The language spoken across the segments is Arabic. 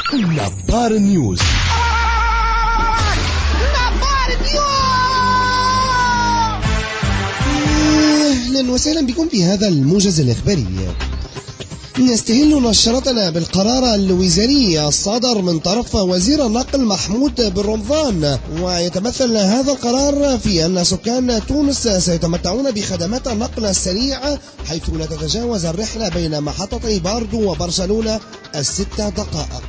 نبار نيوز. أهلا وسهلا بكم في هذا الموجز الإخباري. نستهل نشرتنا بالقرار الوزاري الصادر من طرف وزير النقل محمود بن رمضان، ويتمثل هذا القرار في أن سكان تونس سيتمتعون بخدمات النقل السريع، حيث لا تتجاوز الرحلة بين محطتي باردو وبرشلونة 6 دقائق.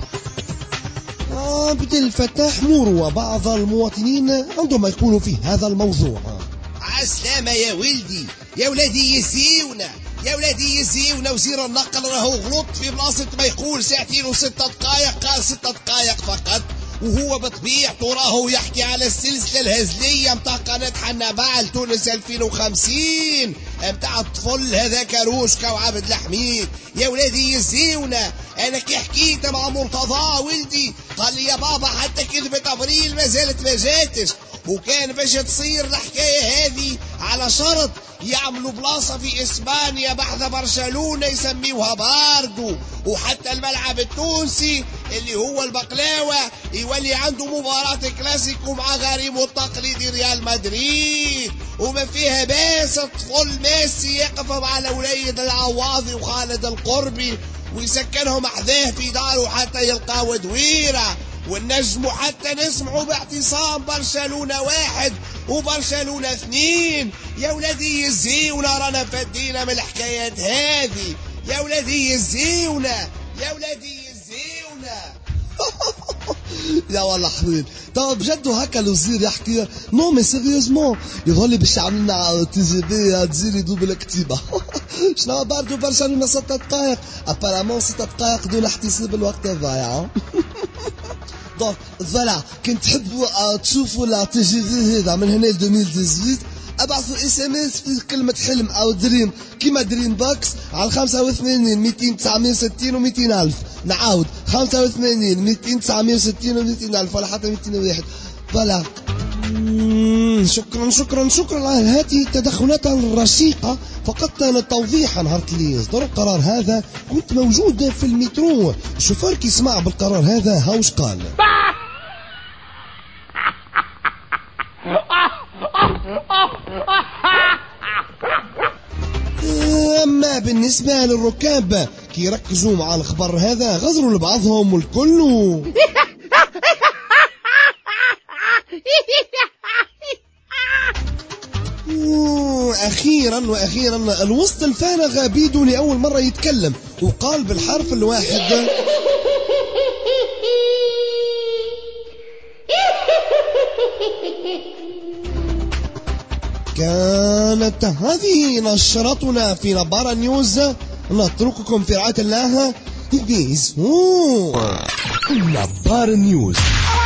عبد الفتاح مور وبعض المواطنين عندما يقولوا في هذا الموضوع: عسلامة يا ولدي، يا ولادي يزيونا وزير النقل راهو غلط في بلاصة ما يقول 2 و6 دقائق، قال 6 دقائق فقط، وهو بطبيعته راهو يحكي على السلسلة الهزلية متاع قناة حنابال تونس 2050 متاع الطفل هذاك روشكا وعبد الحميد. يا ولادي يزيونا، انا كي حكيت مع مرتضى ولدي قال لي يا بابا حتى كذبة ابريل ما زالت ما جاتش، وكان باش تصير الحكاية هذه على شرط يعملوا بلاصة في إسبانيا بعد برشلونة يسميوها باردو، وحتى الملعب التونسي اللي هو البقلاوة يولي عنده مباراة كلاسيكو مع غريمه التقليدي ريال مدريد، وما فيها باس الطفل ميسي يقف مع الوليد العواضي وخالد القربي ويسكنهم حذاه في داره حتى يلقاو دويرة، والنجم حتى نسمعوا باعتصام برشلونة 1 وبرشلونة 2. يا ولادي يزيونا رانا فدينا من الحكايات هذه، يا ولادي يزيونا. يا والله حبيب. طب بجد هكا الوزير يحكي نو مي سيريوزمون يظهر لي باش يعملنا تي جي بي تزيري دوبل كتيبه. شنو باردو برشلونة 6 دقائق ابارامون 6 دقائق دون احتساب الوقت الضايع. دونك فوالا كنت تحبوا تشوفوا لا تي جي في هذا من هنا ل 2018 ابعثوا اس ام اس في كلمة حلم او دريم كيما دريم بوكس على 85 200 960 و 200 ألف. نعاود 85 200 960 و 200 ألف ولا حتى 201. فوالا. شكرا على هذه التدخلات الرشيقة. فقط للتوضيح نهار اللي يصدر القرار هذا كنت موجود في المترو، الشوفير كي سمع بالقرار هذا هاوش قال. أما بالنسبة للركاب كي يركزوا مع الخبر هذا غزروا لبعضهم والكل. أخيرا الوسط الفارغ بيدو لأول مرة يتكلم وقال بالحرف الواحد: كانت هذه نشرتنا في نبار نيوز، نترككم في رعاية الله. نبار نيوز.